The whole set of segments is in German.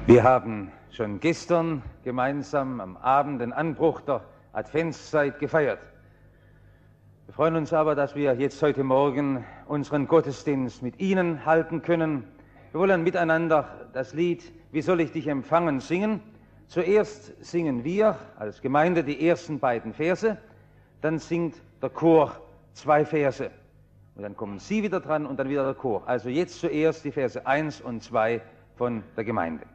Wir haben schon gestern gemeinsam am Abend den Anbruch der Adventszeit gefeiert. Wir freuen uns aber, dass wir jetzt heute Morgen unseren Gottesdienst mit Ihnen halten können. Wir wollen miteinander das Lied "Wie soll ich dich empfangen" singen. Zuerst singen wir als Gemeinde die ersten beiden Verse, dann singt der Chor 2 Verse. Und dann kommen Sie wieder dran und dann wieder der Chor. Also jetzt zuerst die Verse 1 und 2 von der Gemeinde.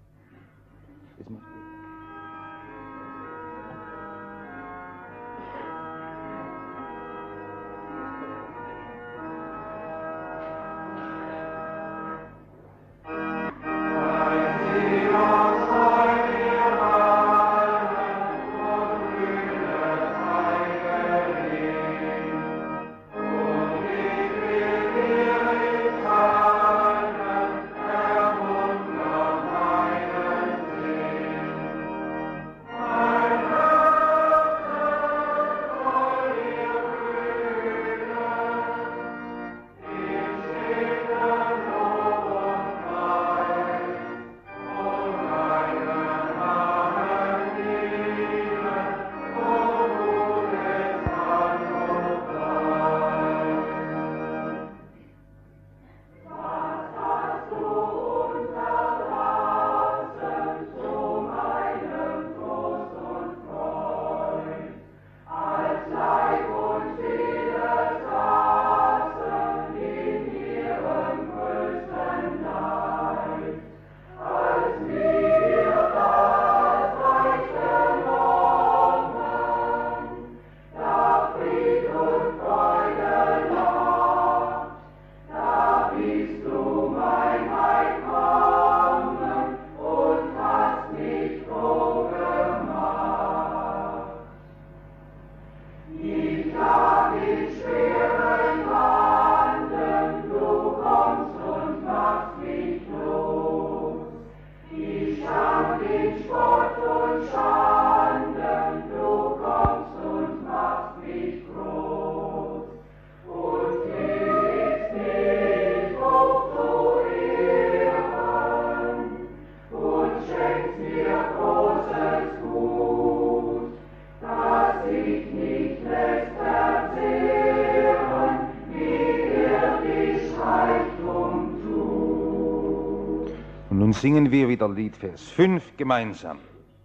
Nun singen wir wieder Lied Vers 5 gemeinsam.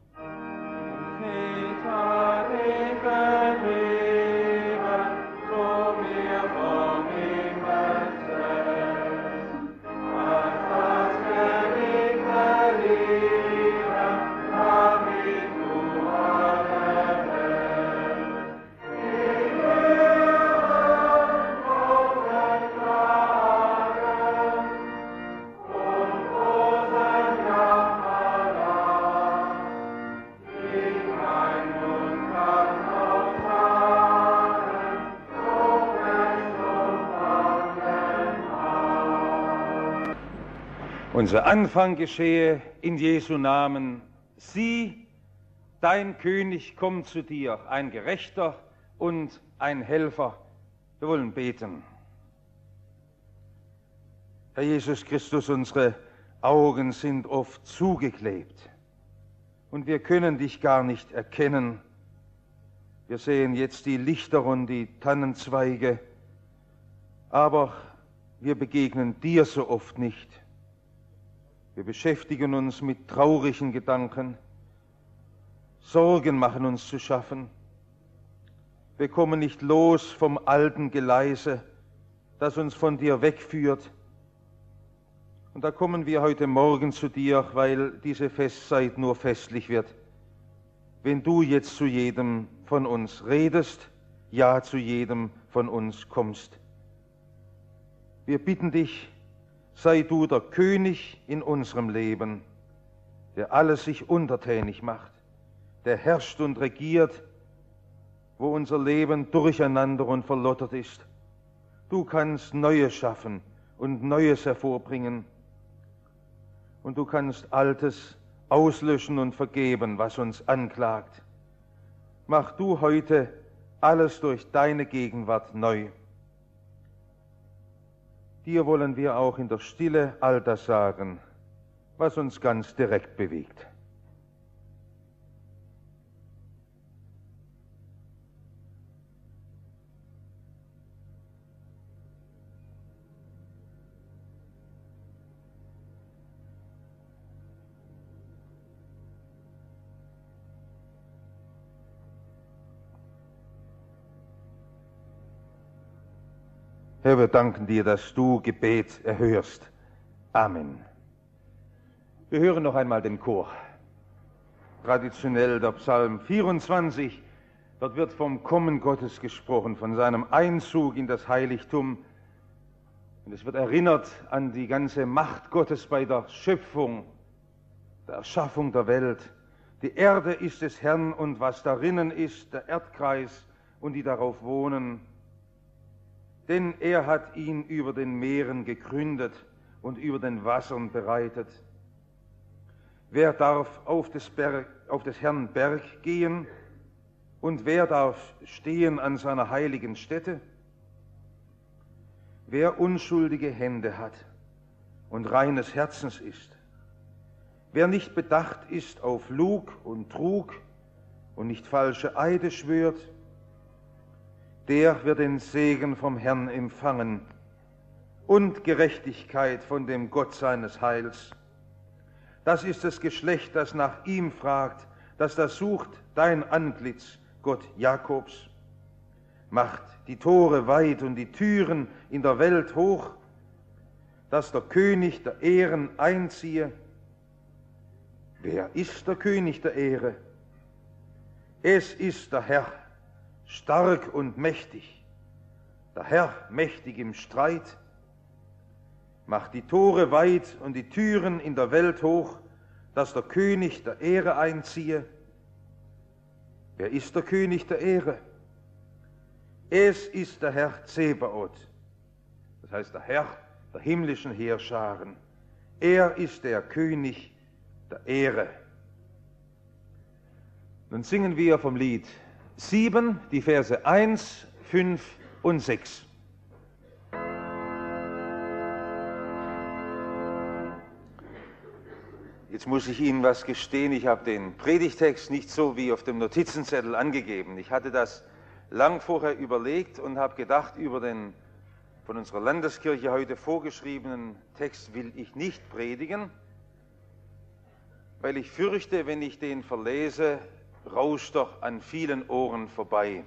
Unser Anfang geschehe in Jesu Namen. Sieh, dein König kommt zu dir, ein Gerechter und ein Helfer. Wir wollen beten. Herr Jesus Christus, unsere Augen sind oft zugeklebt und wir können dich gar nicht erkennen. Wir sehen jetzt die Lichter und die Tannenzweige, aber wir begegnen dir so oft nicht. Wir beschäftigen uns mit traurigen Gedanken. Sorgen machen uns zu schaffen. Wir kommen nicht los vom alten Geleise, das uns von dir wegführt. Und da kommen wir heute Morgen zu dir, weil diese Festzeit nur festlich wird, wenn du jetzt zu jedem von uns redest, ja zu jedem von uns kommst. Wir bitten dich, sei du der König in unserem Leben, der alles sich untertänig macht, der herrscht und regiert, wo unser Leben durcheinander und verlottert ist. Du kannst Neues schaffen und Neues hervorbringen. Und du kannst Altes auslöschen und vergeben, was uns anklagt. Mach du heute alles durch deine Gegenwart neu. Dir wollen wir auch in der Stille all das sagen, was uns ganz direkt bewegt. Herr, wir danken dir, dass du Gebet erhörst. Amen. Wir hören noch einmal den Chor. Traditionell der Psalm 24. Dort wird vom Kommen Gottes gesprochen, von seinem Einzug in das Heiligtum. Und es wird erinnert an die ganze Macht Gottes bei der Schöpfung, der Erschaffung der Welt. Die Erde ist des Herrn und was darinnen ist, der Erdkreis und die darauf wohnen. Denn er hat ihn über den Meeren gegründet und über den Wassern bereitet. Wer darf auf des Herrn Berg gehen und wer darf stehen an seiner heiligen Stätte? Wer unschuldige Hände hat und reines Herzens ist, wer nicht bedacht ist auf Lug und Trug und nicht falsche Eide schwört, der wird den Segen vom Herrn empfangen und Gerechtigkeit von dem Gott seines Heils. Das ist das Geschlecht, das nach ihm fragt, das sucht dein Antlitz, Gott Jakobs. Macht die Tore weit und die Türen in der Welt hoch, dass der König der Ehren einziehe. Wer ist der König der Ehre? Es ist der Herr, stark und mächtig, der Herr mächtig im Streit. Macht die Tore weit und die Türen in der Welt hoch, dass der König der Ehre einziehe. Wer ist der König der Ehre? Es ist der Herr Zebaoth, das heißt der Herr der himmlischen Heerscharen. Er ist der König der Ehre. Nun singen wir vom Lied 7, die Verse 1, 5 und 6. Jetzt muss ich Ihnen was gestehen, ich habe den Predigtext nicht so wie auf dem Notizenzettel angegeben. Ich hatte das lang vorher überlegt und habe gedacht, über den von unserer Landeskirche heute vorgeschriebenen Text will ich nicht predigen, weil ich fürchte, wenn ich den verlese, rauscht doch an vielen Ohren vorbei.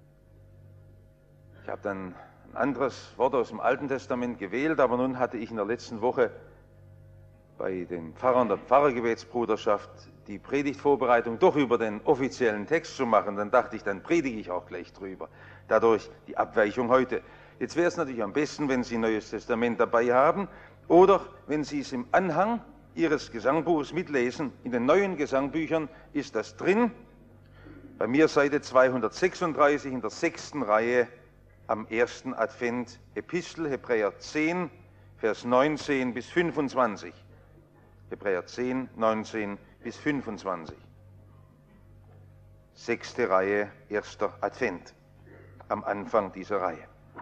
Ich habe dann ein anderes Wort aus dem Alten Testament gewählt, aber nun hatte ich in der letzten Woche bei den Pfarrern der Pfarrergebetsbruderschaft die Predigtvorbereitung doch über den offiziellen Text zu machen. Dann dachte ich, dann predige ich auch gleich drüber. Dadurch die Abweichung heute. Jetzt wäre es natürlich am besten, wenn Sie ein Neues Testament dabei haben oder wenn Sie es im Anhang Ihres Gesangbuches mitlesen. In den neuen Gesangbüchern ist das drin. Bei mir Seite 236 in der 6. Reihe am 1. Advent, Epistel, Hebräer 10, Vers 19 bis 25. Hebräer 10, 19 bis 25. 6. Reihe, 1. Advent, am Anfang dieser Reihe.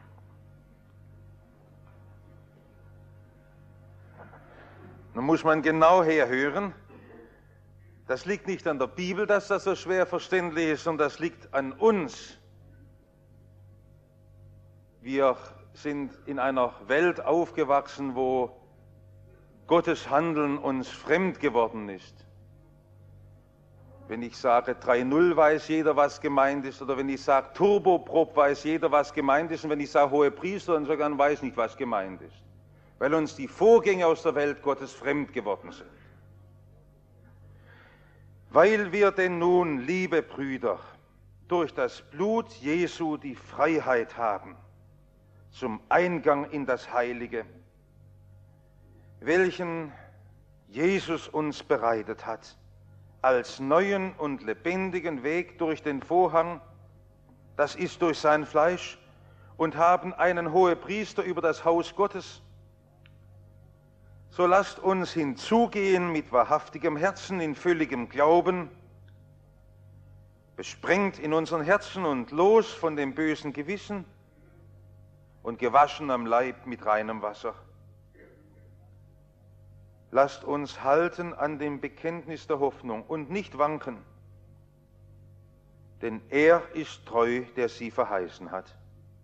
Nun muss man genau herhören. Das liegt nicht an der Bibel, dass das so schwer verständlich ist, sondern das liegt an uns. Wir sind in einer Welt aufgewachsen, wo Gottes Handeln uns fremd geworden ist. Wenn ich sage 3.0 weiß jeder, was gemeint ist, oder wenn ich sage Turboprop weiß jeder, was gemeint ist, und wenn ich sage Hohepriester, dann sogar weiß nicht, was gemeint ist. Weil uns die Vorgänge aus der Welt Gottes fremd geworden sind. Weil wir denn nun, liebe Brüder, durch das Blut Jesu die Freiheit haben zum Eingang in das Heilige, welchen Jesus uns bereitet hat, als neuen und lebendigen Weg durch den Vorhang, das ist durch sein Fleisch, und haben einen Hohepriester über das Haus Gottes, so lasst uns hinzugehen mit wahrhaftigem Herzen, in völligem Glauben, besprengt in unseren Herzen und los von dem bösen Gewissen und gewaschen am Leib mit reinem Wasser. lasst uns halten an dem Bekenntnis der Hoffnung und nicht wanken, denn er ist treu, der sie verheißen hat.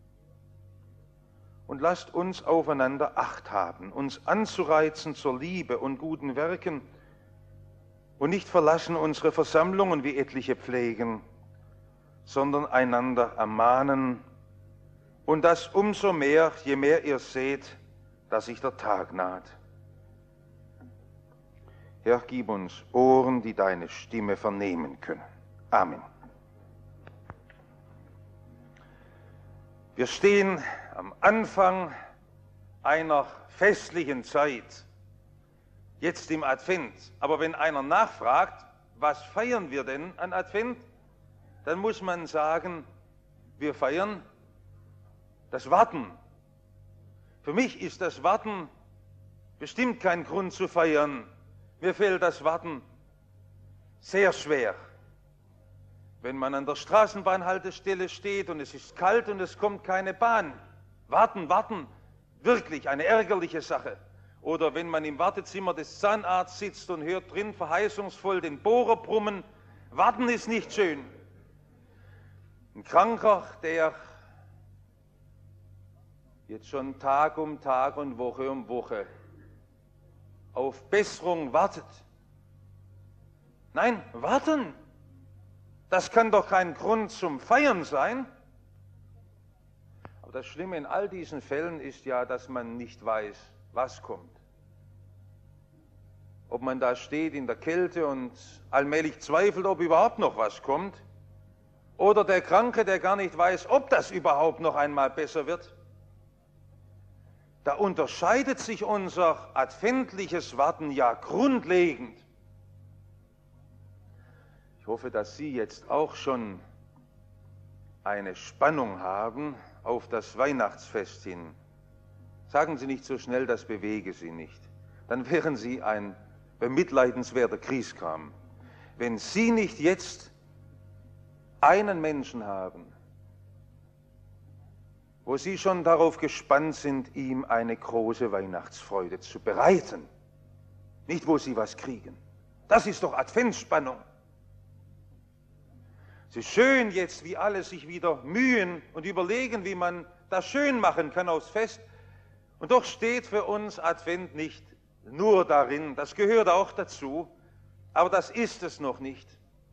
Und lasst uns aufeinander Acht haben, uns anzureizen zur Liebe und guten Werken und nicht verlassen unsere Versammlungen, wie etliche pflegen, sondern einander ermahnen, und das umso mehr, je mehr ihr seht, dass sich der Tag naht. Herr, gib uns Ohren, die deine Stimme vernehmen können. Amen. Wir stehen am Anfang einer festlichen Zeit, jetzt im Advent. Aber wenn einer nachfragt, was feiern wir denn an Advent, dann muss man sagen, wir feiern das Warten. Für mich ist das Warten bestimmt kein Grund zu feiern. Mir fällt das Warten sehr schwer. Wenn man an der Straßenbahnhaltestelle steht und es ist kalt und es kommt keine Bahn. Warten, wirklich eine ärgerliche Sache. Oder wenn man im Wartezimmer des Zahnarztes sitzt und hört drin verheißungsvoll den Bohrer brummen. Warten ist nicht schön. Ein Kranker, der jetzt schon Tag um Tag und Woche um Woche auf Besserung wartet. Nein, warten, das kann doch kein Grund zum Feiern sein. Aber das Schlimme in all diesen Fällen ist ja, dass man nicht weiß, was kommt. Ob man da steht in der Kälte und allmählich zweifelt, ob überhaupt noch was kommt. Oder der Kranke, der gar nicht weiß, ob das überhaupt noch einmal besser wird. Da unterscheidet sich unser adventliches Warten ja grundlegend. Ich hoffe, dass Sie jetzt auch schon eine Spannung haben auf das Weihnachtsfest hin. Sagen Sie nicht so schnell, das bewege Sie nicht. Dann wären Sie ein bemitleidenswerter Grieskram. Wenn Sie nicht jetzt einen Menschen haben, wo Sie schon darauf gespannt sind, ihm eine große Weihnachtsfreude zu bereiten. Nicht, wo Sie was kriegen. Das ist doch Adventsspannung. Es ist schön jetzt, wie alle sich wieder mühen und überlegen, wie man das schön machen kann aufs Fest. Und doch steht für uns Advent nicht nur darin, das gehört auch dazu, aber das ist es noch nicht.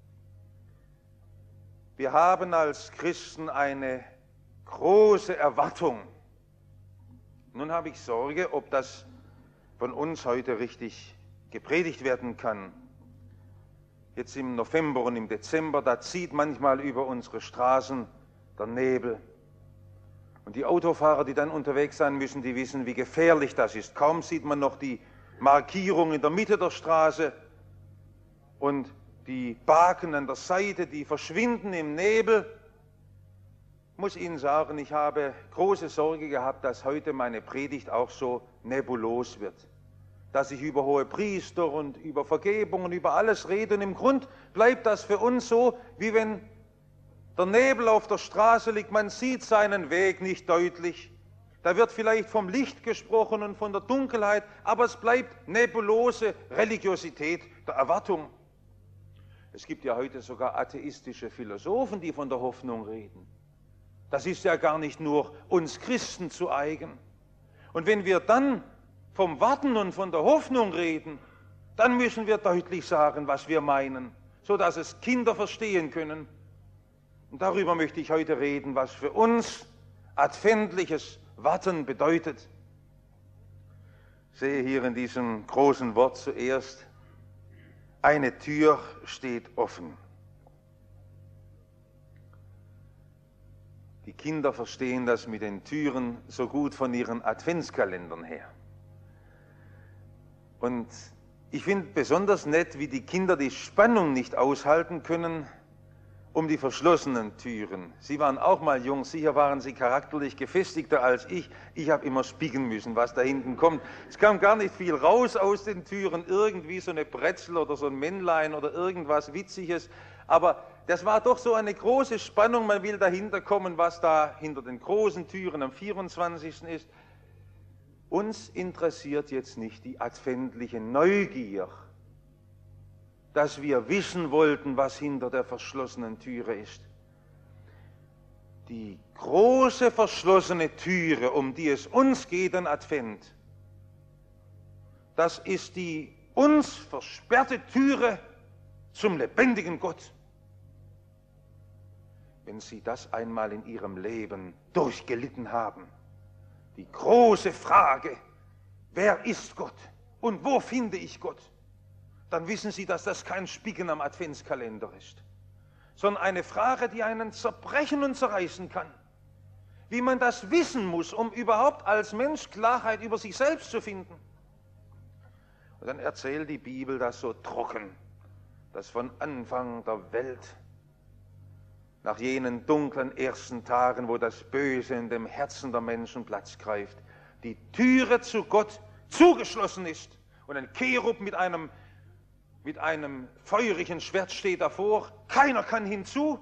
Wir haben als Christen eine große Erwartung. Nun habe ich Sorge, ob das von uns heute richtig gepredigt werden kann. Jetzt im November und im Dezember, da zieht manchmal über unsere Straßen der Nebel. Und die Autofahrer, die dann unterwegs sein müssen, die wissen, wie gefährlich das ist. Kaum sieht man noch die Markierung in der Mitte der Straße und die Baken an der Seite, die verschwinden im Nebel. Ich muss Ihnen sagen, ich habe große Sorge gehabt, dass heute meine Predigt auch so nebulos wird. Dass ich über Hohepriester und über Vergebung und über alles rede. Und im Grund bleibt das für uns so, wie wenn der Nebel auf der Straße liegt. Man sieht seinen Weg nicht deutlich. Da wird vielleicht vom Licht gesprochen und von der Dunkelheit, aber es bleibt nebulose Religiosität der Erwartung. Es gibt ja heute sogar atheistische Philosophen, die von der Hoffnung reden. Das ist ja gar nicht nur uns Christen zu eigen. Und wenn wir dann vom Warten und von der Hoffnung reden, dann müssen wir deutlich sagen, was wir meinen, sodass es Kinder verstehen können. Und darüber möchte ich heute reden, was für uns adventliches Warten bedeutet. Ich sehe hier in diesem großen Wort zuerst, eine Tür steht offen. Die Kinder verstehen das mit den Türen so gut von ihren Adventskalendern her. Und ich finde besonders nett, wie die Kinder die Spannung nicht aushalten können um die verschlossenen Türen. Sie waren auch mal jung, sicher waren Sie charakterlich gefestigter als ich. Ich habe immer spicken müssen, was da hinten kommt. Es kam gar nicht viel raus aus den Türen, irgendwie so eine Brezel oder so ein Männlein oder irgendwas Witziges. Aber das war doch so eine große Spannung, man will dahinter kommen, was da hinter den großen Türen am 24. ist. Uns interessiert jetzt nicht die adventliche Neugier, dass wir wissen wollten, was hinter der verschlossenen Türe ist. Die große verschlossene Türe, um die es uns geht an Advent, das ist die uns versperrte Türe zum lebendigen Gott. Wenn Sie das einmal in Ihrem Leben durchgelitten haben, die große Frage, wer ist Gott und wo finde ich Gott, dann wissen Sie, dass das kein Spicken am Adventskalender ist, sondern eine Frage, die einen zerbrechen und zerreißen kann. Wie man das wissen muss, um überhaupt als Mensch Klarheit über sich selbst zu finden. Und dann erzählt die Bibel das so trocken, dass von Anfang der Welt, nach jenen dunklen ersten Tagen, wo das Böse in dem Herzen der Menschen Platz greift, die Türe zu Gott zugeschlossen ist und ein Cherub mit einem feurigen Schwert steht davor, keiner kann hinzu.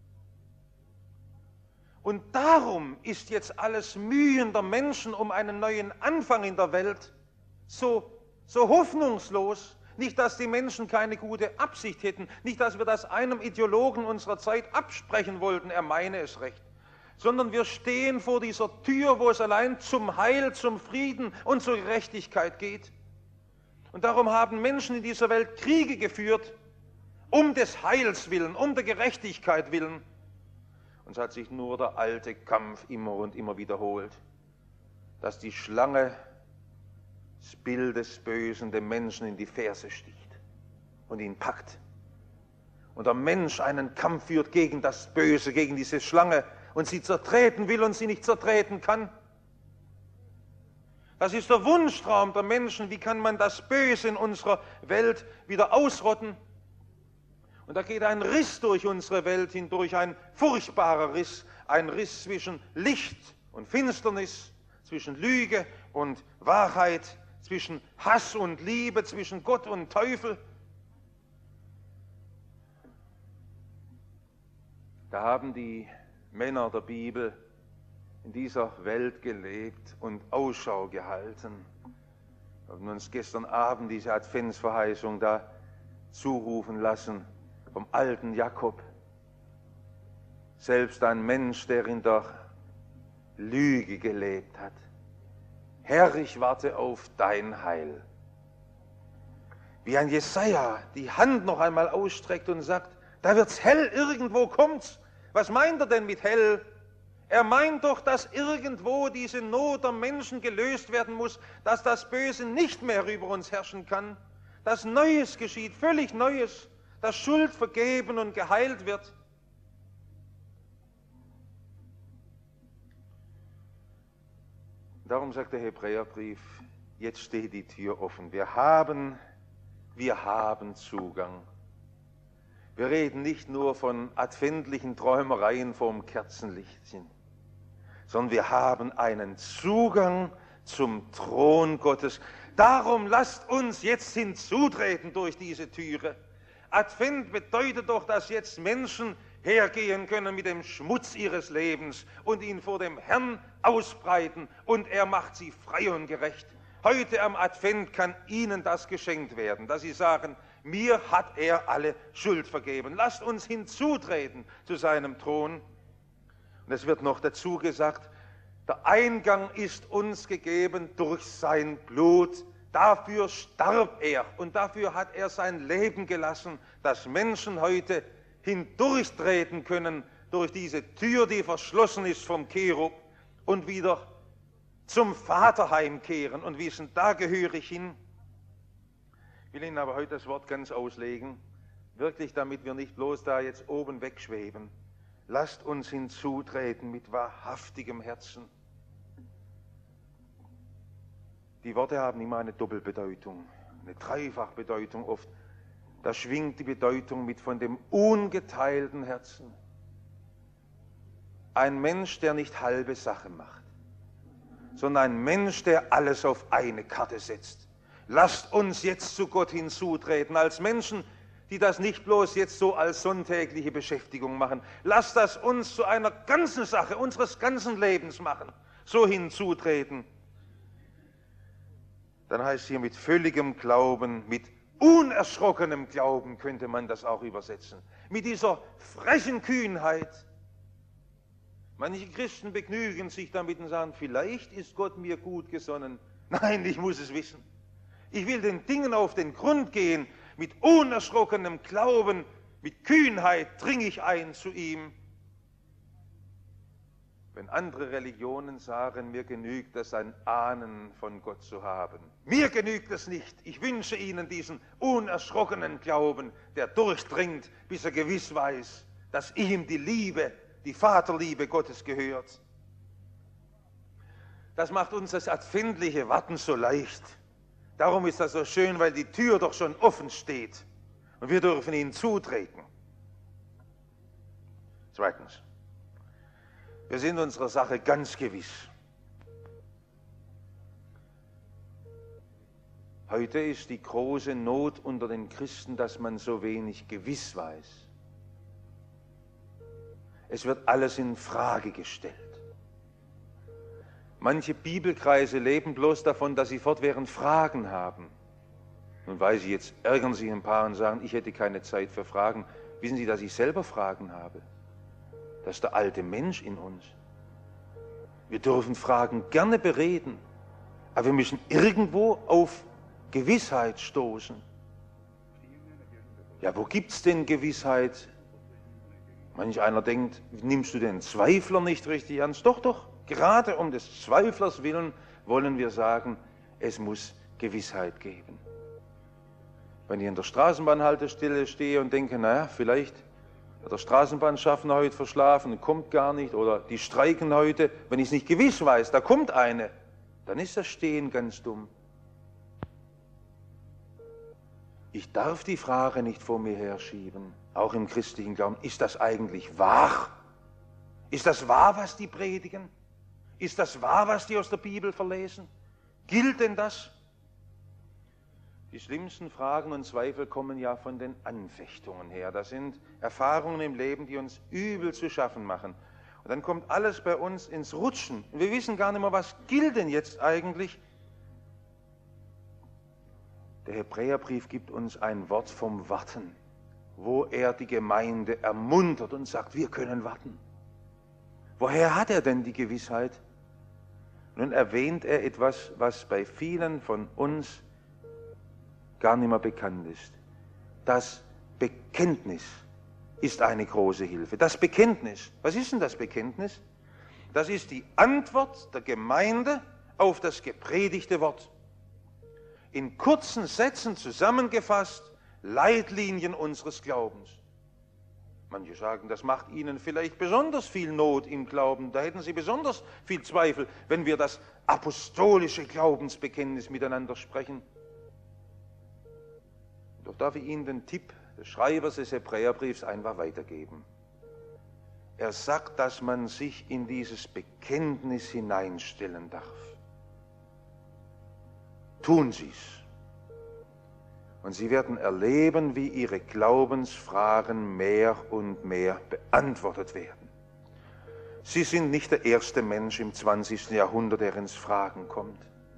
Und darum ist jetzt alles Mühen der Menschen um einen neuen Anfang in der Welt so hoffnungslos. Nicht, dass die Menschen keine gute Absicht hätten, nicht, dass wir das einem Ideologen unserer Zeit absprechen wollten, er meine es recht, sondern wir stehen vor dieser Tür, wo es allein zum Heil, zum Frieden und zur Gerechtigkeit geht. Und darum haben Menschen in dieser Welt Kriege geführt, um des Heils willen, um der Gerechtigkeit willen. Und es hat sich nur der alte Kampf immer und immer wiederholt, dass die Schlange das Bild des Bösen dem Menschen in die Ferse sticht und ihn packt. Und der Mensch einen Kampf führt gegen das Böse, gegen diese Schlange und sie zertreten will und sie nicht zertreten kann. Das ist der Wunschtraum der Menschen. Wie kann man das Böse in unserer Welt wieder ausrotten? Und da geht ein Riss durch unsere Welt hindurch, ein furchtbarer Riss, ein Riss zwischen Licht und Finsternis, zwischen Lüge und Wahrheit, zwischen Hass und Liebe, zwischen Gott und Teufel. Da haben die Männer der Bibel in dieser Welt gelebt und Ausschau gehalten. Wir haben uns gestern Abend diese Adventsverheißung da zurufen lassen vom alten Jakob. Selbst ein Mensch, der in der Lüge gelebt hat. Herr, ich warte auf dein Heil. Wie ein Jesaja die Hand noch einmal ausstreckt und sagt, da wird's hell, irgendwo kommt's. Was meint er denn mit hell? Er meint doch, dass irgendwo diese Not der Menschen gelöst werden muss, dass das Böse nicht mehr über uns herrschen kann, dass Neues geschieht, völlig Neues, dass Schuld vergeben und geheilt wird. Darum sagt der Hebräerbrief, jetzt steht die Tür offen. Wir haben Zugang. Wir reden nicht nur von adventlichen Träumereien vorm Kerzenlichtchen, sondern wir haben einen Zugang zum Thron Gottes. Darum lasst uns jetzt hinzutreten durch diese Türe. Advent bedeutet doch, dass jetzt Menschen hergehen können mit dem Schmutz ihres Lebens und ihn vor dem Herrn ausbreiten und er macht sie frei und gerecht. Heute am Advent kann Ihnen das geschenkt werden, dass Sie sagen, mir hat er alle Schuld vergeben. Lasst uns hinzutreten zu seinem Thron. Und es wird noch dazu gesagt, der Eingang ist uns gegeben durch sein Blut. Dafür starb er und dafür hat er sein Leben gelassen, dass Menschen heute hindurchtreten können durch diese Tür, die verschlossen ist vom Cherub und wieder zum Vater heimkehren und wissen, da gehöre ich hin. Ich will Ihnen aber heute das Wort ganz auslegen, wirklich damit wir nicht bloß da jetzt oben wegschweben. Lasst uns hinzutreten mit wahrhaftigem Herzen. Die Worte haben immer eine Doppelbedeutung, eine Dreifachbedeutung oft. Da schwingt die Bedeutung mit von dem ungeteilten Herzen. Ein Mensch, der nicht halbe Sache macht, sondern ein Mensch, der alles auf eine Karte setzt. Lasst uns jetzt zu Gott hinzutreten, als Menschen, die das nicht bloß jetzt so als sonntägliche Beschäftigung machen. Lasst das uns zu einer ganzen Sache, unseres ganzen Lebens machen, so hinzutreten. dann heißt es hier mit völligem Glauben, mit unerschrockenem Glauben könnte man das auch übersetzen. Mit dieser frechen Kühnheit. Manche Christen begnügen sich damit und sagen, vielleicht ist Gott mir gut gesonnen. Nein, ich muss es wissen. Ich will den Dingen auf den Grund gehen. Mit unerschrockenem Glauben, mit Kühnheit dringe ich ein zu ihm. Wenn andere Religionen sagen, mir genügt es, ein Ahnen von Gott zu haben. Mir genügt es nicht. Ich wünsche ihnen diesen unerschrockenen Glauben, der durchdringt, bis er gewiss weiß, dass ihm die Liebe, die Vaterliebe Gottes gehört. Das macht uns das adventliche Warten so leicht. Darum ist das so schön, weil die Tür doch schon offen steht und wir dürfen ihnen zutreten. Zweitens, wir sind unserer Sache ganz gewiss. Heute ist die große Not unter den Christen, dass man so wenig gewiss weiß. Es wird alles in Frage gestellt. Manche Bibelkreise leben bloß davon, dass sie fortwährend Fragen haben. Nun weiß ich, jetzt ärgern sich ein paar und sagen, ich hätte keine Zeit für Fragen. Wissen Sie, dass ich selber Fragen habe? Das ist der alte Mensch in uns. Wir dürfen Fragen gerne bereden, aber wir müssen irgendwo auf Gewissheit stoßen. Ja, wo gibt es denn Gewissheit? Manch einer denkt, nimmst du den Zweifler nicht richtig ernst? Doch, doch, gerade um des Zweiflers willen wollen wir sagen, es muss Gewissheit geben. Wenn ich in der Straßenbahnhaltestelle stehe und denke, naja, vielleicht hat der Straßenbahnschaffner heute verschlafen und kommt gar nicht, oder die streiken heute, wenn ich es nicht gewiss weiß, da kommt eine, dann ist das Stehen ganz dumm. Ich darf die Frage nicht vor mir herschieben, auch im christlichen Glauben, ist das eigentlich wahr? Ist das wahr, was die predigen? Ist das wahr, was die aus der Bibel verlesen? Gilt denn das? Die schlimmsten Fragen und Zweifel kommen ja von den Anfechtungen her. Das sind Erfahrungen im Leben, die uns übel zu schaffen machen. Und dann kommt alles bei uns ins Rutschen. Und wir wissen gar nicht mehr, was gilt denn jetzt eigentlich? Der Hebräerbrief gibt uns ein Wort vom Warten, wo er die Gemeinde ermuntert und sagt, wir können warten. Woher hat er denn die Gewissheit? Nun erwähnt er etwas, was bei vielen von uns gar nicht mehr bekannt ist. Das Bekenntnis ist eine große Hilfe. Das Bekenntnis, was ist denn das Bekenntnis? Das ist die Antwort der Gemeinde auf das gepredigte Wort. In kurzen Sätzen zusammengefasst, Leitlinien unseres Glaubens. Manche sagen, das macht ihnen vielleicht besonders viel Not im Glauben. Da hätten sie besonders viel Zweifel, wenn wir das apostolische Glaubensbekenntnis miteinander sprechen. Doch darf ich Ihnen den Tipp des Schreibers des Hebräerbriefs einfach weitergeben. Er sagt, dass man sich in dieses Bekenntnis hineinstellen darf. Tun Sie es. Und Sie werden erleben, wie Ihre Glaubensfragen mehr und mehr beantwortet werden. Sie sind nicht der erste Mensch im 20. Jahrhundert, der ins Fragen kommt.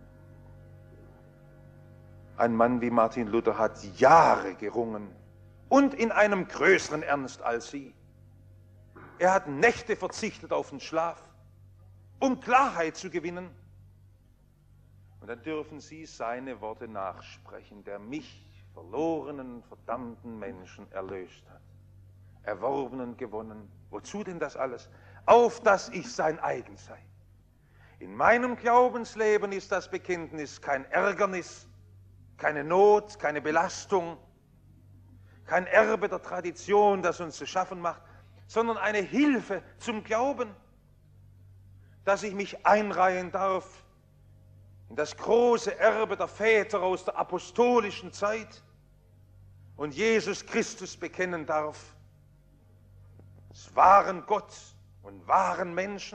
Ein Mann wie Martin Luther hat Jahre gerungen und in einem größeren Ernst als Sie. Er hat Nächte verzichtet auf den Schlaf, um Klarheit zu gewinnen. Und dann dürfen Sie seine Worte nachsprechen, der mich, verlorenen, verdammten Menschen, erlöst hat. Erworben und gewonnen. Wozu denn das alles? Auf dass ich sein eigen sei. In meinem Glaubensleben ist das Bekenntnis kein Ärgernis, keine Not, keine Belastung, kein Erbe der Tradition, das uns zu schaffen macht, sondern eine Hilfe zum Glauben, dass ich mich einreihen darf in das große Erbe der Väter aus der apostolischen Zeit und Jesus Christus bekennen darf, als wahren Gott und wahren Menschen.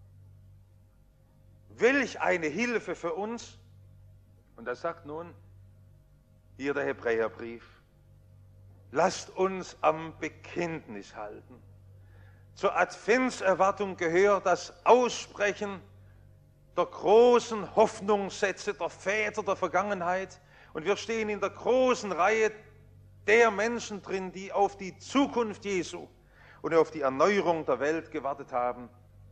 Welch eine Hilfe für uns! Und das sagt nun hier der Hebräerbrief. Lasst uns am Bekenntnis halten. Zur Adventserwartung gehört das Aussprechen der großen Hoffnungssätze der Väter der Vergangenheit und wir stehen in der großen Reihe der Menschen drin, die auf die Zukunft Jesu und auf die Erneuerung der Welt gewartet haben.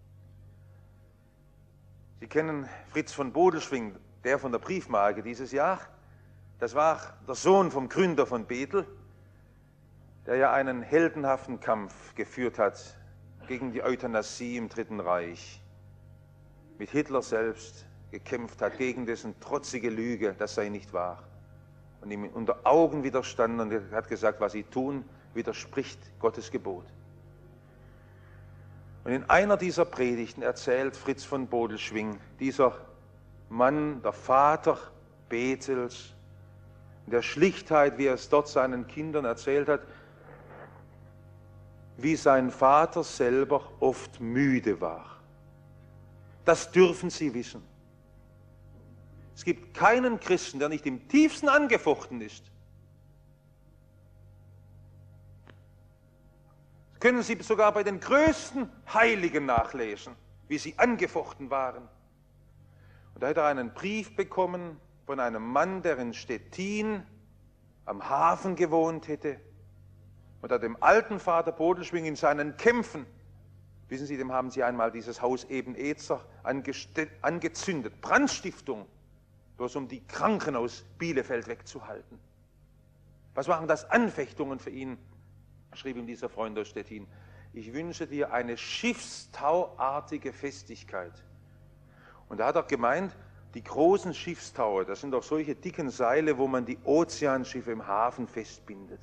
Sie kennen Fritz von Bodelschwingh, der von der Briefmarke dieses Jahr. Das war der Sohn vom Gründer von Bethel, der ja einen heldenhaften Kampf geführt hat gegen die Euthanasie im Dritten Reich, mit Hitler selbst gekämpft hat gegen dessen trotzige Lüge, das sei nicht wahr, und ihm unter Augen widerstanden und er hat gesagt, was sie tun, widerspricht Gottes Gebot. Und in einer dieser Predigten erzählt Fritz von Bodelschwingh, dieser Mann, der Vater Bethels, in der Schlichtheit, wie er es dort seinen Kindern erzählt hat, wie sein Vater selber oft müde war. Das dürfen Sie wissen. Es gibt keinen Christen, der nicht im tiefsten angefochten ist. Das können Sie sogar bei den größten Heiligen nachlesen, wie sie angefochten waren. Und da hat er einen Brief bekommen von einem Mann, der in Stettin am Hafen gewohnt hätte. Und hat dem alten Vater Bodelschwingh in seinen Kämpfen, wissen Sie, dem haben sie einmal dieses Haus Ebenezer angezündet, Brandstiftung, bloß um die Kranken aus Bielefeld wegzuhalten. Was waren das Anfechtungen für ihn? Schrieb ihm dieser Freund aus Stettin, ich wünsche dir eine schiffstauartige Festigkeit. Und da hat er gemeint, die großen Schiffstaue, das sind doch solche dicken Seile, wo man die Ozeanschiffe im Hafen festbindet.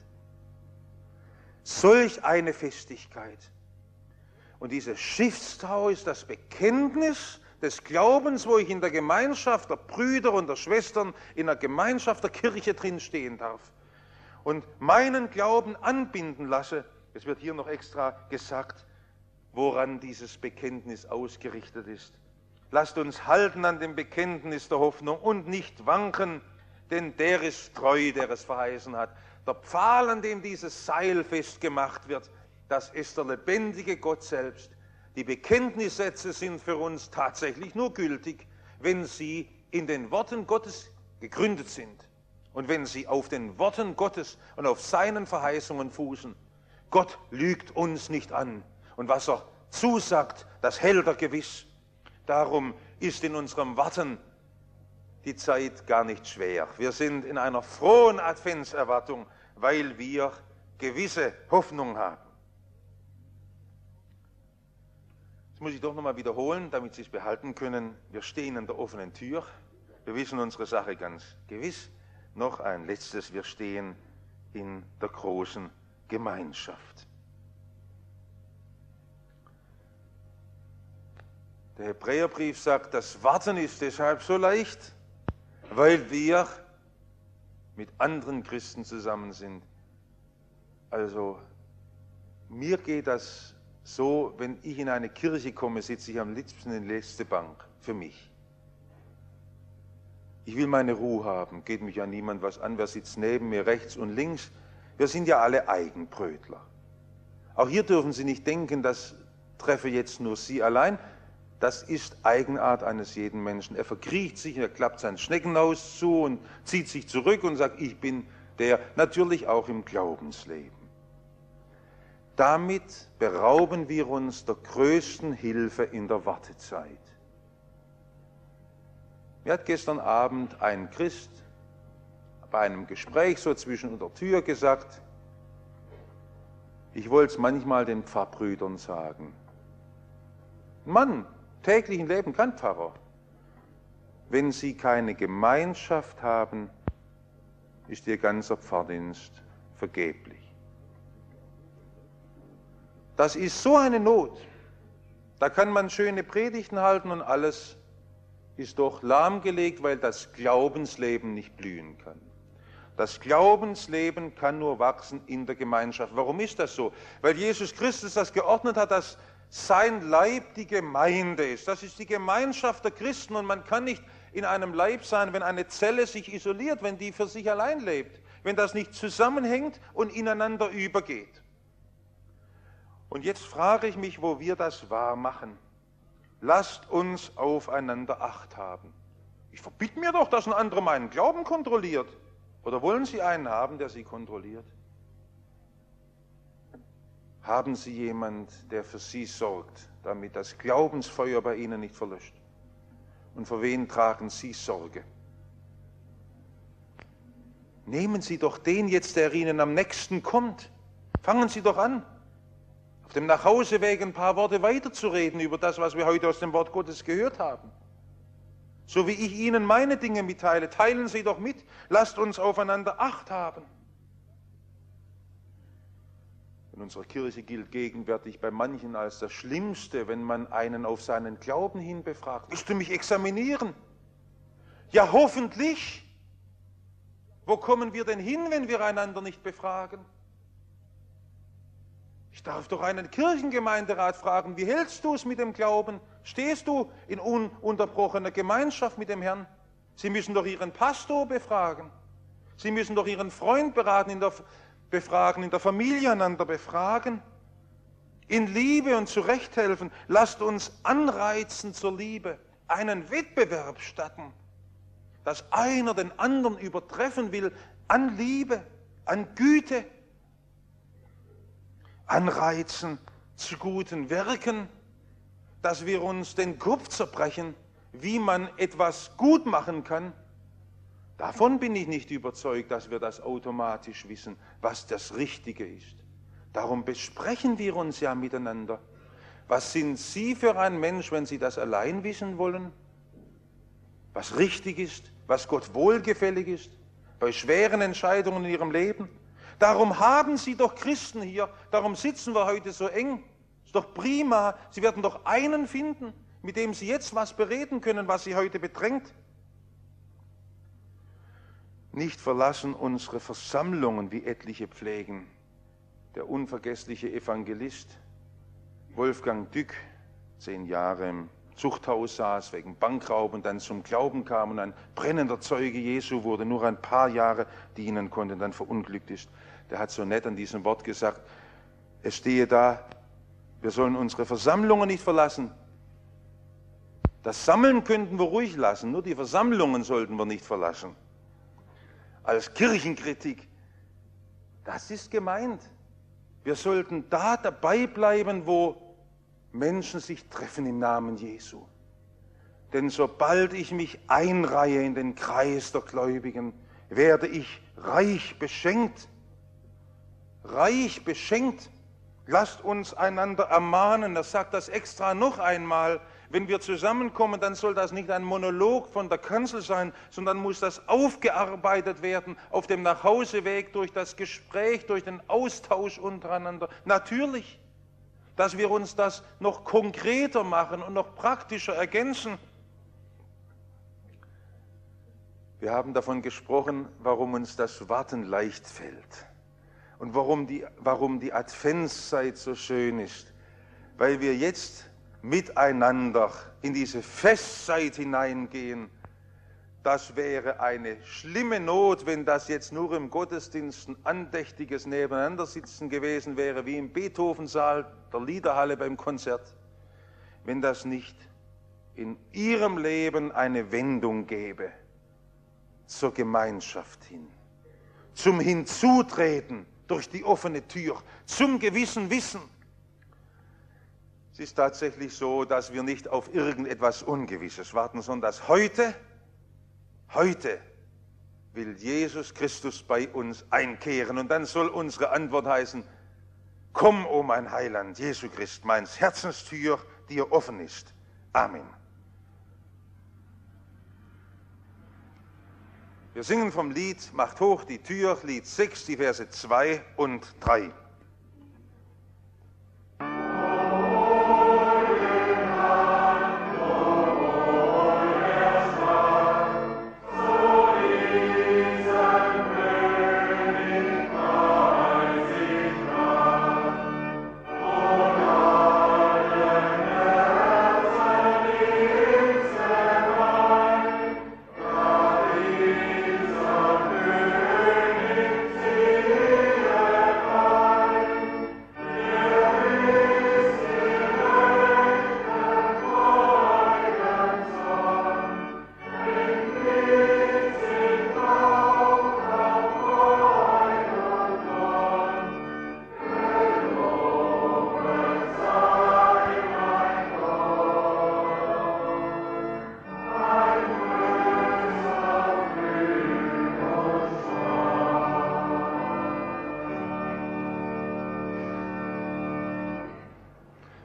Solch eine Festigkeit. Und diese Schiffstau ist das Bekenntnis des Glaubens, wo ich in der Gemeinschaft der Brüder und der Schwestern, in der Gemeinschaft der Kirche drin stehen darf und meinen Glauben anbinden lasse. Es wird hier noch extra gesagt, woran dieses Bekenntnis ausgerichtet ist. Lasst uns halten an dem Bekenntnis der Hoffnung und nicht wanken, denn der ist treu, der es verheißen hat. Der Pfahl, an dem dieses Seil festgemacht wird, das ist der lebendige Gott selbst. Die Bekenntnissätze sind für uns tatsächlich nur gültig, wenn sie in den Worten Gottes gegründet sind und wenn sie auf den Worten Gottes und auf seinen Verheißungen fußen. Gott lügt uns nicht an und was er zusagt, das hält er gewiss. Darum ist in unserem Warten die Zeit gar nicht schwer. Wir sind in einer frohen Adventserwartung, weil wir gewisse Hoffnung haben. Das muss ich doch nochmal wiederholen, damit Sie es behalten können. Wir stehen an der offenen Tür. Wir wissen unsere Sache ganz gewiss. Noch ein letztes, wir stehen in der großen Gemeinschaft. Der Hebräerbrief sagt, das Warten ist deshalb so leicht, weil wir mit anderen Christen zusammen sind. Also mir geht das so, wenn ich in eine Kirche komme, sitze ich am liebsten in der letzten Bank, für mich. Ich will meine Ruhe haben, geht mich ja niemand was an, wer sitzt neben mir, rechts und links. Wir sind ja alle Eigenbrötler. Auch hier dürfen Sie nicht denken, das treffe jetzt nur Sie allein. Das ist Eigenart eines jeden Menschen. Er verkriecht sich, er klappt sein Schneckenhaus zu und zieht sich zurück und sagt, ich bin der, natürlich auch im Glaubensleben. Damit berauben wir uns der größten Hilfe in der Wartezeit. Mir hat gestern Abend ein Christ bei einem Gespräch so zwischen der Tür gesagt, ich wollte es manchmal den Pfarrbrüdern sagen. Mann, täglichen Leben kein Pfarrer. Wenn sie keine Gemeinschaft haben, ist ihr ganzer Pfarrdienst vergeblich. Das ist so eine Not. Da kann man schöne Predigten halten und alles ist doch lahmgelegt, weil das Glaubensleben nicht blühen kann. Das Glaubensleben kann nur wachsen in der Gemeinschaft. Warum ist das so? Weil Jesus Christus das geordnet hat, dass sein Leib die Gemeinde ist. Das ist die Gemeinschaft der Christen und man kann nicht in einem Leib sein, wenn eine Zelle sich isoliert, wenn die für sich allein lebt, wenn das nicht zusammenhängt und ineinander übergeht. Und jetzt frage ich mich, wo wir das wahr machen. lasst uns aufeinander Acht haben. Ich verbiete mir doch, dass ein anderer meinen Glauben kontrolliert. Oder wollen Sie einen haben, der Sie kontrolliert? Haben Sie jemand, der für Sie sorgt, damit das Glaubensfeuer bei Ihnen nicht verlöscht? Und für wen tragen Sie Sorge? Nehmen Sie doch den jetzt, der Ihnen am nächsten kommt. Fangen Sie doch an, auf dem Nachhauseweg ein paar Worte weiterzureden über das, was wir heute aus dem Wort Gottes gehört haben. So wie ich Ihnen meine Dinge mitteile, teilen Sie doch mit. Lasst uns aufeinander Acht haben. In unserer Kirche gilt gegenwärtig bei manchen als das Schlimmste, wenn man einen auf seinen Glauben hin befragt. Willst du mich examinieren? Ja, hoffentlich. Wo kommen wir denn hin, wenn wir einander nicht befragen? Ich darf doch einen Kirchengemeinderat fragen, wie hältst du es mit dem Glauben? Stehst du in ununterbrochener Gemeinschaft mit dem Herrn? Sie müssen doch Ihren Pastor befragen. Sie müssen doch Ihren Freund befragen, in der Familie einander befragen. In Liebe und zurechthelfen. Lasst uns anreizen zur Liebe, einen Wettbewerb statten, dass einer den anderen übertreffen will an Liebe, an Güte, anreizen zu guten Werken, dass wir uns den Kopf zerbrechen, wie man etwas gut machen kann. Davon bin ich nicht überzeugt, dass wir das automatisch wissen, was das Richtige ist. Darum besprechen wir uns ja miteinander. Was sind Sie für ein Mensch, wenn Sie das allein wissen wollen? Was richtig ist, was Gott wohlgefällig ist, bei schweren Entscheidungen in Ihrem Leben? Darum haben Sie doch Christen hier, darum sitzen wir heute so eng. Ist doch prima, Sie werden doch einen finden, mit dem Sie jetzt was bereden können, was Sie heute bedrängt. Nicht verlassen unsere Versammlungen, wie etliche pflegen. Der unvergessliche Evangelist Wolfgang Dück, 10 Jahre im Zuchthaus saß, wegen Bankraub und dann zum Glauben kam und ein brennender Zeuge Jesu wurde, nur ein paar Jahre dienen konnte und dann verunglückt ist. Der hat so nett an diesem Wort gesagt, es stehe da, wir sollen unsere Versammlungen nicht verlassen. Das Sammeln könnten wir ruhig lassen, nur die Versammlungen sollten wir nicht verlassen. Als Kirchenkritik, das ist gemeint. Wir sollten da dabei bleiben, wo Menschen sich treffen im Namen Jesu. Denn sobald ich mich einreihe in den Kreis der Gläubigen, werde ich reich beschenkt. Reich beschenkt. Lasst uns einander ermahnen, er sagt das extra noch einmal. Wenn wir zusammenkommen, dann soll das nicht ein Monolog von der Kanzel sein, sondern muss das aufgearbeitet werden auf dem Nachhauseweg durch das Gespräch, durch den Austausch untereinander. Natürlich, dass wir uns das noch konkreter machen und noch praktischer ergänzen. Wir haben davon gesprochen, warum uns das Warten leicht fällt und warum die Adventszeit so schön ist, weil wir jetzt miteinander in diese Festzeit hineingehen. Das wäre eine schlimme Not, wenn das jetzt nur im Gottesdienst ein andächtiges Nebeneinandersitzen gewesen wäre, wie im Beethovensaal der Liederhalle beim Konzert. Wenn das nicht in Ihrem Leben eine Wendung gäbe zur Gemeinschaft hin, zum Hinzutreten durch die offene Tür, zum gewissen Wissen. Es ist tatsächlich so, dass wir nicht auf irgendetwas Ungewisses warten, sondern dass heute will Jesus Christus bei uns einkehren. Und dann soll unsere Antwort heißen, komm, o mein Heiland, Jesu Christ, meins Herzenstür dir offen ist. Amen. Wir singen vom Lied Macht hoch die Tür, Lied 6, die Verse 2 und 3.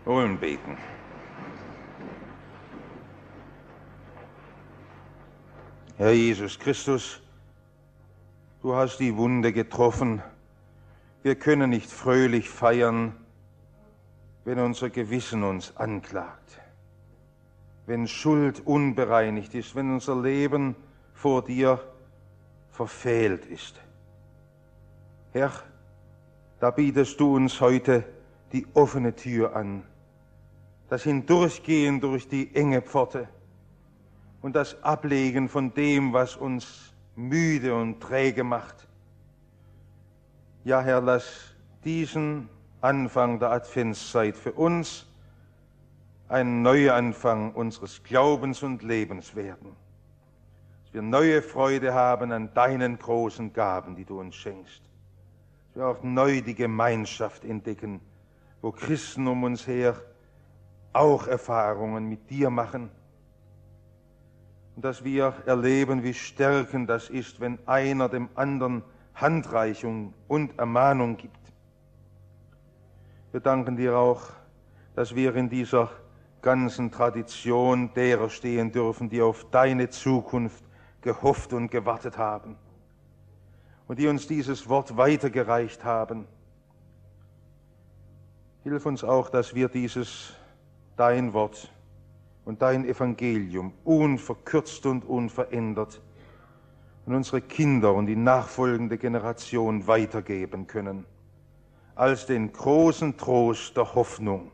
wollen beten. Herr Jesus Christus, du hast die Wunde getroffen. Wir können nicht fröhlich feiern, wenn unser Gewissen uns anklagt, wenn Schuld unbereinigt ist, wenn unser Leben vor dir verfehlt ist. Herr, da bietest du uns heute die offene Tür an, das Hindurchgehen durch die enge Pforte und das Ablegen von dem, was uns müde und träge macht. Ja, Herr, lass diesen Anfang der Adventszeit für uns ein Neuanfang unseres Glaubens und Lebens werden. Dass wir neue Freude haben an deinen großen Gaben, die du uns schenkst. Dass wir auch neu die Gemeinschaft entdecken, wo Christen um uns her auch Erfahrungen mit dir machen. Und dass wir erleben, wie stärkend das ist, wenn einer dem anderen Handreichung und Ermahnung gibt. Wir danken dir auch, dass wir in dieser ganzen Tradition derer stehen dürfen, die auf deine Zukunft gehofft und gewartet haben und die uns dieses Wort weitergereicht haben. Hilf uns auch, dass wir dein Wort und dein Evangelium unverkürzt und unverändert an unsere Kinder und die nachfolgende Generation weitergeben können, als den großen Trost der Hoffnung.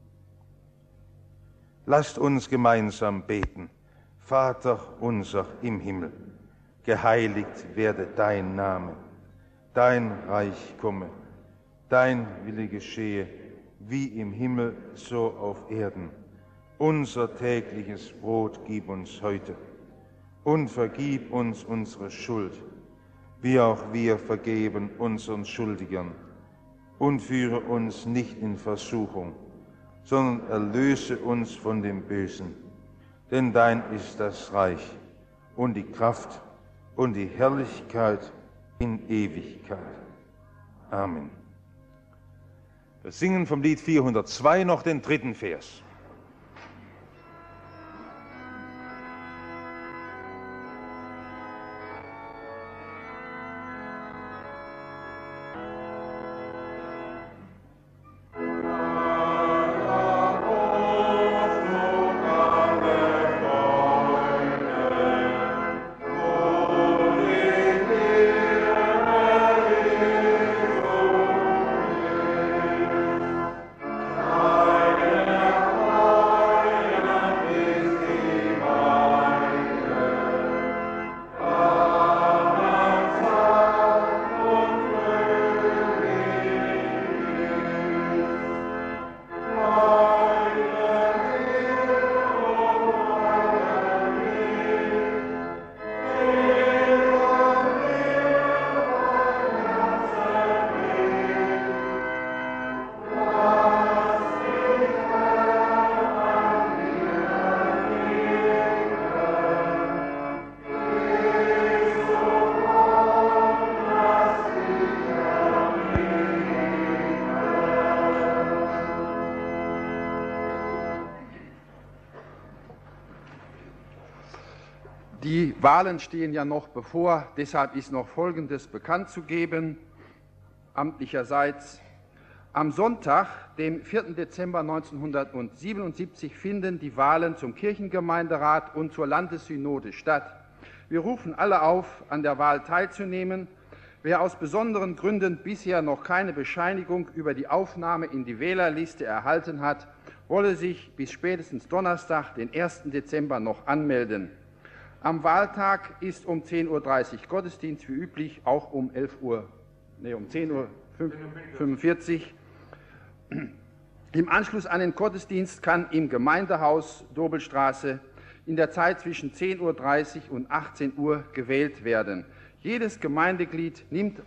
Lasst uns gemeinsam beten. Vater unser im Himmel, geheiligt werde dein Name, dein Reich komme, dein Wille geschehe, wie im Himmel, so auf Erden. Unser tägliches Brot gib uns heute und vergib uns unsere Schuld, wie auch wir vergeben unseren Schuldigern. Und führe uns nicht in Versuchung, sondern erlöse uns von dem Bösen. Denn dein ist das Reich und die Kraft und die Herrlichkeit in Ewigkeit. Amen. Wir singen vom Lied 402 noch den 3. Vers. Die Wahlen stehen ja noch bevor, deshalb ist noch Folgendes bekannt zu geben, amtlicherseits. Am Sonntag, dem 4. Dezember 1977, finden die Wahlen zum Kirchengemeinderat und zur Landessynode statt. Wir rufen alle auf, an der Wahl teilzunehmen. Wer aus besonderen Gründen bisher noch keine Bescheinigung über die Aufnahme in die Wählerliste erhalten hat, wolle sich bis spätestens Donnerstag, den 1. Dezember, noch anmelden. Am Wahltag ist um 10:30 Uhr Gottesdienst, wie üblich, auch um 10:45 Uhr. Im Anschluss an den Gottesdienst kann im Gemeindehaus Dobelstraße in der Zeit zwischen 10:30 Uhr und 18 Uhr gewählt werden. Jedes Gemeindeglied stimmt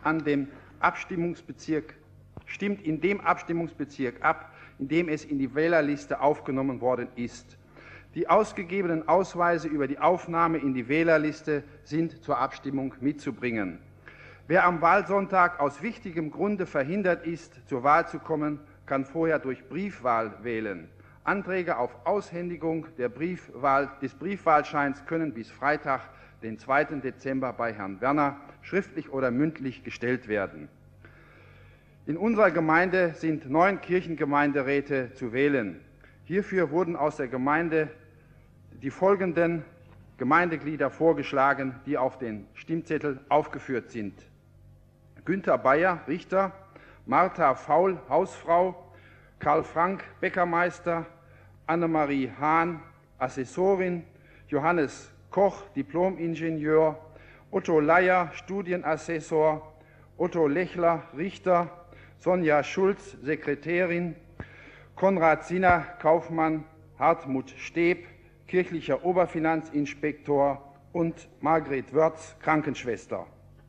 in dem Abstimmungsbezirk ab, in dem es in die Wählerliste aufgenommen worden ist. Die ausgegebenen Ausweise über die Aufnahme in die Wählerliste sind zur Abstimmung mitzubringen. Wer am Wahlsonntag aus wichtigem Grunde verhindert ist, zur Wahl zu kommen, kann vorher durch Briefwahl wählen. Anträge auf Aushändigung des Briefwahlscheins können bis Freitag, den 2. Dezember, bei Herrn Werner schriftlich oder mündlich gestellt werden. In unserer Gemeinde sind 9 Kirchengemeinderäte zu wählen. Hierfür wurden aus der Gemeinde die folgenden Gemeindeglieder vorgeschlagen, die auf den Stimmzettel aufgeführt sind: Günther Bayer, Richter; Martha Faul, Hausfrau; Karl Frank, Bäckermeister; Annemarie Hahn, Assessorin; Johannes Koch, Diplomingenieur; Otto Leier, Studienassessor; Otto Lechler, Richter; Sonja Schulz, Sekretärin; Konrad Sinner, Kaufmann; Hartmut Steb, kirchlicher Oberfinanzinspektor; und Margret Wörz, Krankenschwester.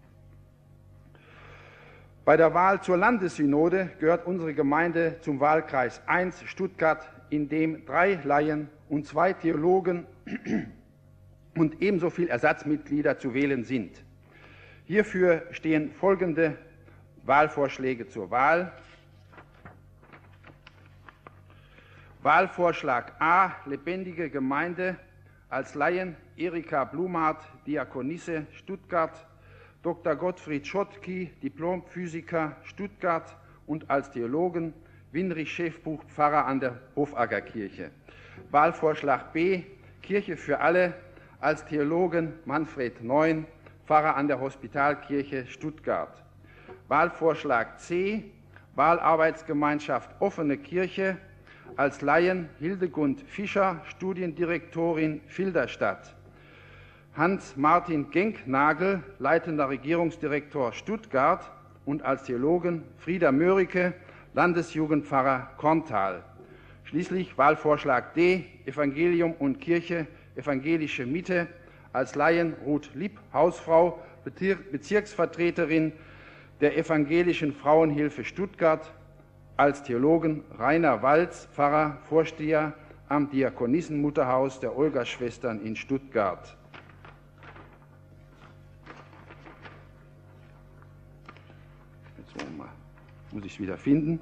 Bei der Wahl zur Landessynode gehört unsere Gemeinde zum Wahlkreis 1 Stuttgart, in dem 3 Laien und 2 Theologen und ebenso viele Ersatzmitglieder zu wählen sind. Hierfür stehen folgende Wahlvorschläge zur Wahl. Wahlvorschlag A, lebendige Gemeinde, als Laien Erika Blumhardt, Diakonisse, Stuttgart; Dr. Gottfried Schottky, Diplomphysiker, Stuttgart; und als Theologen Winrich Schäfbuch, Pfarrer an der Hofaggerkirche. Wahlvorschlag B, Kirche für alle, als Theologen Manfred Neun, Pfarrer an der Hospitalkirche, Stuttgart. Wahlvorschlag C, Wahlarbeitsgemeinschaft Offene Kirche, als Laien Hildegund Fischer, Studiendirektorin, Filderstadt; Hans-Martin Genknagel, leitender Regierungsdirektor, Stuttgart; und als Theologen Frieder Mörike, Landesjugendpfarrer, Korntal. Schließlich Wahlvorschlag D, Evangelium und Kirche, Evangelische Mitte, als Laien Ruth Lipp, Hausfrau, Bezirksvertreterin der Evangelischen Frauenhilfe Stuttgart; als Theologen Rainer Walz, Pfarrer, Vorsteher am Diakonissenmutterhaus der Olga-Schwestern in Stuttgart. Jetzt muss ich es wieder finden.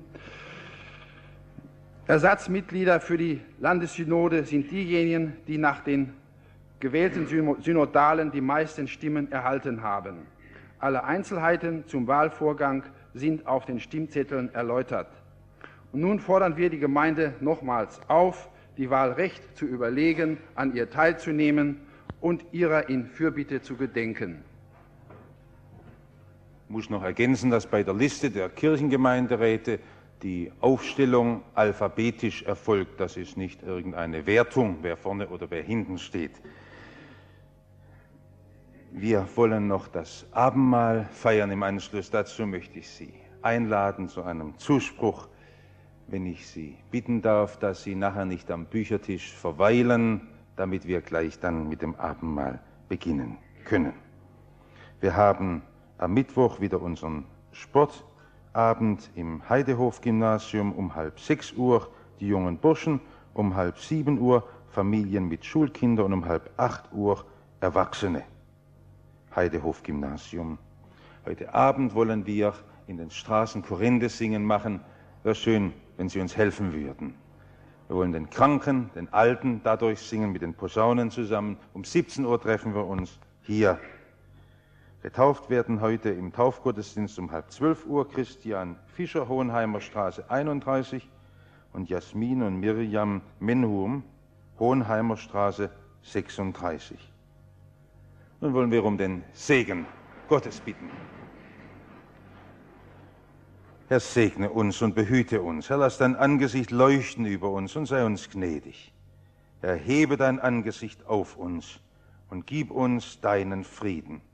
Ersatzmitglieder für die Landessynode sind diejenigen, die nach den gewählten Synodalen die meisten Stimmen erhalten haben. Alle Einzelheiten zum Wahlvorgang sind auf den Stimmzetteln erläutert. Und nun fordern wir die Gemeinde nochmals auf, die Wahl recht zu überlegen, an ihr teilzunehmen und ihrer in Fürbitte zu gedenken. Ich muss noch ergänzen, dass bei der Liste der Kirchengemeinderäte die Aufstellung alphabetisch erfolgt. Das ist nicht irgendeine Wertung, wer vorne oder wer hinten steht. Wir wollen noch das Abendmahl feiern. Im Anschluss dazu möchte ich Sie einladen zu einem Zuspruch, wenn ich Sie bitten darf, dass Sie nachher nicht am Büchertisch verweilen, damit wir gleich dann mit dem Abendmahl beginnen können. Wir haben am Mittwoch wieder unseren Sportabend im Heidehof-Gymnasium um 5:30 Uhr, die jungen Burschen um 6:30 Uhr, Familien mit Schulkindern und um 7:30 Uhr Erwachsene. Heidehof-Gymnasium. Heute Abend wollen wir in den Straßen Korinthe singen machen. Wäre schön, wenn Sie uns helfen würden. Wir wollen den Kranken, den Alten dadurch singen mit den Posaunen zusammen. Um 17 Uhr treffen wir uns hier. Getauft werden heute im Taufgottesdienst um 11:30 Uhr Christian Fischer, Hohenheimer Straße 31, und Jasmin und Miriam Menhum, Hohenheimer Straße 36. Nun wollen wir um den Segen Gottes bitten. Herr, segne uns und behüte uns. Herr, lass dein Angesicht leuchten über uns und sei uns gnädig. Herr, hebe dein Angesicht auf uns und gib uns deinen Frieden.